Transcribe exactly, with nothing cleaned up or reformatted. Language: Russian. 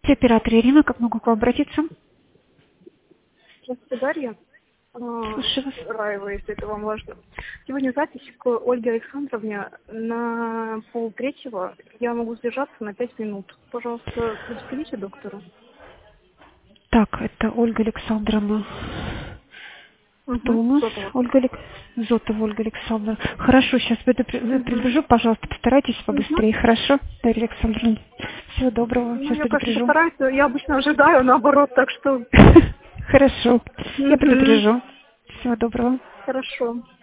Здравствуйте, оператор Ирина, как могу к вам обратиться? Здравствуйте, Дарья. А, Слушаю вас. Раева, если это вам важно. Сегодня запись к Ольге Александровне на полтретьего. Я могу сдержаться на пять минут. Пожалуйста, предупредите доктора. Так, это Ольга Александровна. Кто Угу, у нас? Зотова. Ольга Алек... Зотова Ольга Александровна. Хорошо, сейчас Угу. предупрежу, пожалуйста, постарайтесь Угу. побыстрее. Хорошо, Дарья Александровна? Всего доброго, Ну, сейчас я, конечно, предупрежу. постараюсь, но я обычно ожидаю наоборот, так что... Хорошо, я Угу. предупрежу. Всего доброго. Хорошо.